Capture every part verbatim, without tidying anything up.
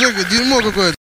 Жека, дерьмо какое-то.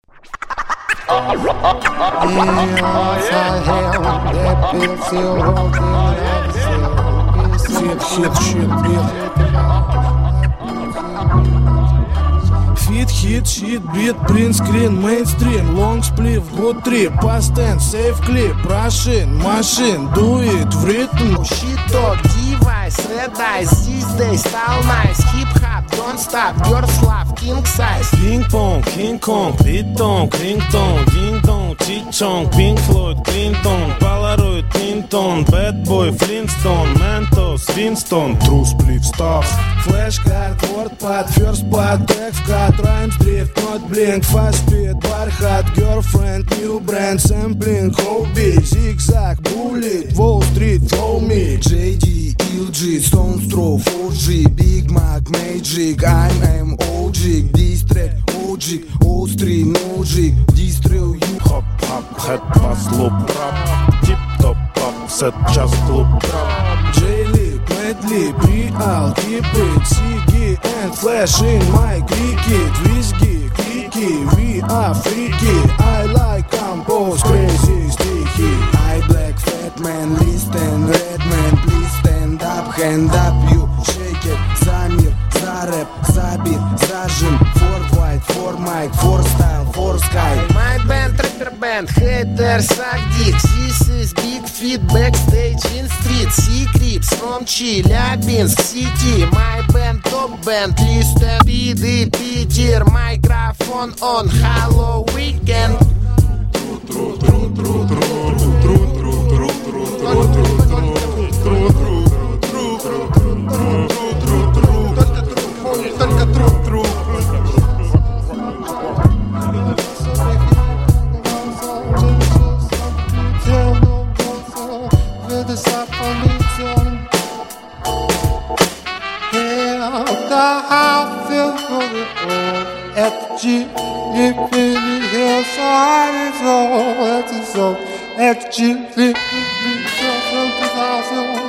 Фит, хит, щит, бит, принтскрин, мейнстрим, лонгсплив, гуд трип, пастен, сейф клип, прошин, машин, do it в ритм. Щиток, девайс, red eyes, these days, style nice, hip-hop, don't stop, girls love, king size. Пинг-понг, Кинг-Конг, битон, рингтон, динг-дон, чичонг, Pink Floyd, Клинтон, Polaroid, Тинтон, Bad Boy, Flintstone, Mentos, Winston, True Spliff, Stuff, Flashcard, WordPad, First Blood, Backcard, Rhymes, Drift, Not Blink, Fast Speed, Barhat, Girlfriend, New Brand, Sampling, Hobby, Zigzag, Bullet, Wall Street, Flow Me, J D, L G, Stone Throw, four G, Big Mac, Magic, I'm M O G, Distrack, O G, O Street, No G, Distrail, you Hop, hop, head pass, loop, rap, tip-top, pop, set, just club, trap. J-League, Madlib, Real, Keep It, Siggy, and Flash in my cricket, Whiskey, Clicky, we are freaky, I like compose, crazy, sticky. I black fat man, listen, red man, please stand up, hand up, you shake it, Zamir, Zarep, Zabit, Zajim, for white, for mic, for style, for sky. My band, trapper band, haters suck dick. This is big feet backstage in street. Secrets from Chelyabinsk city. My band, top band, listen, P D Peter, microphone on, hello weekend. At G, you really hear side is all, that is all. At G, you really hear something.